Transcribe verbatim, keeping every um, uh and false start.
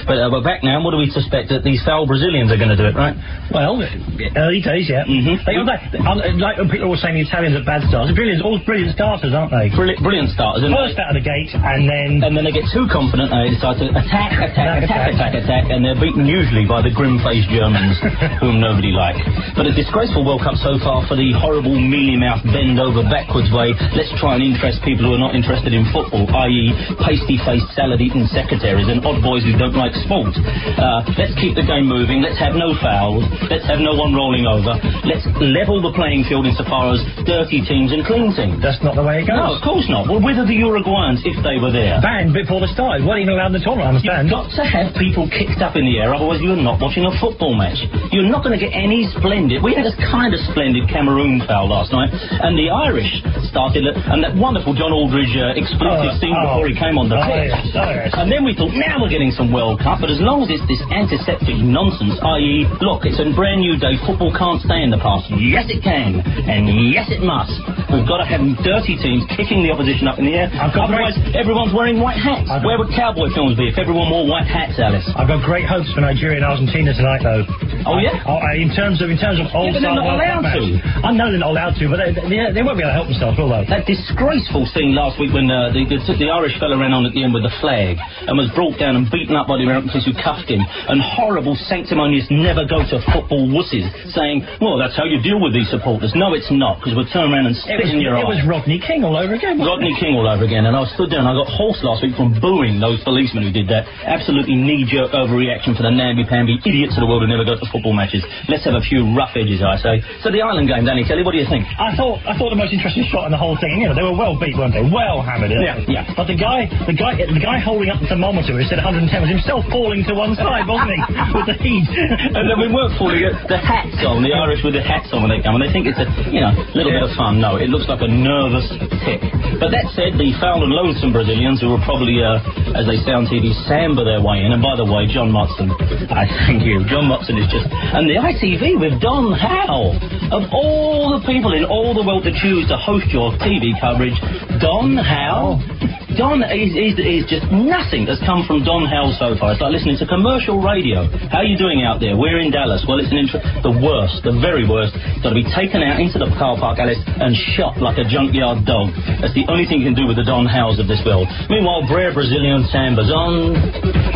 But uh, we're back now, and what do we suspect? That these foul Brazilians are going to do it, right? Well, early days, yeah. Mm-hmm. They, like, like when people are saying the Italians are bad starters, brilliant, all brilliant starters, aren't they? Brilliant, brilliant starters. First out of the gate, and then... And then they get too confident, and they decide to attack, attack, attack, attack, attack, and they're beaten usually by the grim-faced Germans, whom nobody like. But a disgraceful World Cup so far for the horrible, mealy-mouthed, bend-over-backwards way. Let's try and interest people who are not interested in football, that is pasty-faced, salad-eating secretaries and odd boys who don't like sport. Uh, let's keep the game moving. Let's have no fouls. Let's have no one rolling over. Let's level the playing field insofar as dirty teams and clean teams. That's not the way it goes. No, of course not. Well, whether the Uruguayans, if they were there... Banned before the start. Weren't even allowed in the tournament, I understand. You've got to have people kicked up in the air, otherwise you're not watching a football match. You're not going to get any splendid... We had a kind of splendid Cameroon foul last night, and the Irish started... It, and that wonderful John Aldridge uh, explosive oh, scene oh, before he came on the oh, pitch. yes, oh, yes. And then we thought, now we're getting some World Cup, but as long as it's this antiseptic nonsense, that is, look, it's a brand new day, football can't stay in the past. Yes, it can, and yes, it must. We've got to have dirty teams kicking the opposition up in the air. Otherwise, great... everyone's wearing white hats. Got... Where would cowboy films be if everyone wore white hats, Alice? I've got great hopes for Nigeria and Argentina tonight, though. Oh, yeah? I, I, in terms of in terms of old yeah, but they're not allowed to. I know they're not allowed to, but they, they, they won't be able to help themselves, will they? That disgraceful scene last week when uh, the, the, the Irish fella ran on at the end with the flag and was brought down and beaten up by the Americans who cuffed him, and horrible sanctimonious never go to football wusses saying, well, that's how you deal with these supporters. No, it's not, because we'll turn around and spit in your eye. It was Rodney King all over again. Rodney it? King all over again, and I stood there and I got hoarse last week from booing those policemen who did that. Absolutely knee-jerk overreaction for the namby-pamby idiots of the world who never go to football matches. Let's have a few rough edges, I say. So the Ireland game, Danny Kelly, what do you think? I thought I thought the most interesting shot in the whole thing, you know, they were well beat, weren't they? Well hammered. Yeah, yeah. But the guy, the guy, the guy holding up the thermometer who said one hundred ten was himself falling to one side, wasn't he? With the heat. And then we weren't falling at the hats on, the Irish with the hats on when they come, and they think it's a, you know, little yeah. bit of fun. No, it looks like a nervous tick. But that said, the foul and loathsome Brazilians, who will probably, uh, as they say on T V, samba their way in. And by the way, John Motson, I thank you. John Motson is just... And the I T V with Don Howe. Of all the people in all the world to choose to host your T V coverage, Don Howe... Don is, is, is just nothing that's come from Don Howe so far. It's like listening to commercial radio. How are you doing out there? We're in Dallas. Well, it's an intro... The worst, the very worst. Got to be taken out into the car park, Alice, and shot like a junkyard dog. That's the only thing you can do with the Don Howes of this world. Meanwhile, Brer Brazilian Samba's on...